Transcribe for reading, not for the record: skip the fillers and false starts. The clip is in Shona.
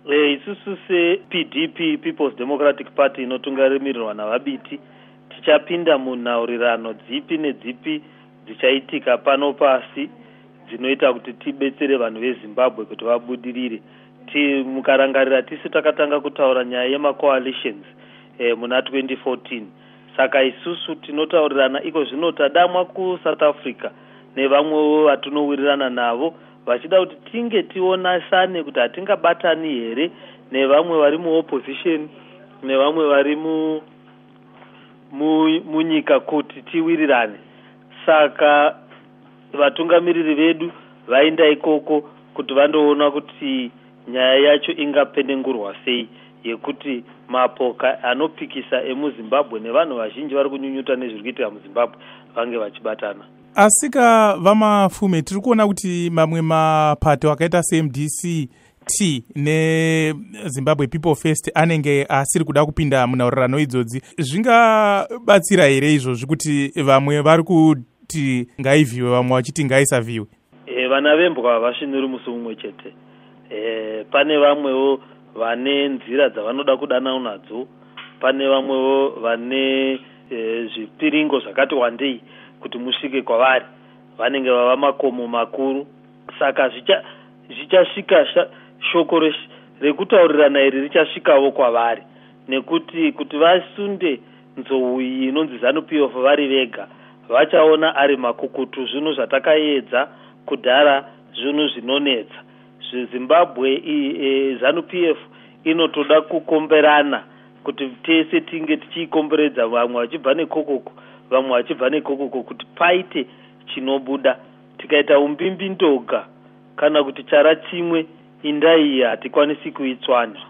Isusu se-PDP, People's Democratic Party, inotungamirirwa naVabiti, tichapinda munhaurirano dzipi nedzipi dzichaitika pano pasi dzinoita kuti tibetsere vanhu veZimbabwe kuti vabudirire. Mukarangarira tisu takatanga kutaura nyaya yemacoalitions muna 2014. Saka isusu tinotaurirana iko zvino tadamwa kuSouth Africa nevamwewo vatinowirirana navo vachida kuti tinge tionasane kuti hatingabatani here nevamwe vari muopposition nevamwe vari munyika kuti tiwirirane. Saka vatungamiriri vedu vaenda ikoko kuti vandoona kuti nyaya yacho ingapenengurwa sei yekuti mapoka anopikisa emuZimbabwe nevanhu vazhinji vari kunyunyuta nezviri kuitika muZimbabwe vange vachibatana. Asika vamafume tiri kuona kuti mamwe mapato akaita seMDC neZimbabwe People First anenge asiri kuda kupinda munhaurirano idzodzi. Zvingabatsira here izvozvi kuti vamwe vari kuti ngaivhiwe vamwe vachiti ngaisavhiwe? Vana vembwa havasvinuri musi mumwe chete. Pane vamwewo vane nzira dzavanoda kudana nadzo, pane vamwewo vane zvipiringo zvakati wandei kuti musvike kwavari, vanenge vava makomo makuru. Saka zvichasvika shoko rekutaurirana iri richasvikawo kwavari, nekuti kuti vasunde nzou iyi inonzi ZANU-PF vari vega vachaona ari makukutu zvinhu zvatakaedza kudhara, zvinhu zvinonetsa. Zimbabwe ZANU-PF inotoda kukomberana kuti tese tinge tichikomberedza, vamwe vachibva nekokoko vamwe vachibva nekokoko, kuti paite chinobuda. Tikaita umbimbi ndoga kana kuti chara chimwe indai hatikwanisi kuitswanya.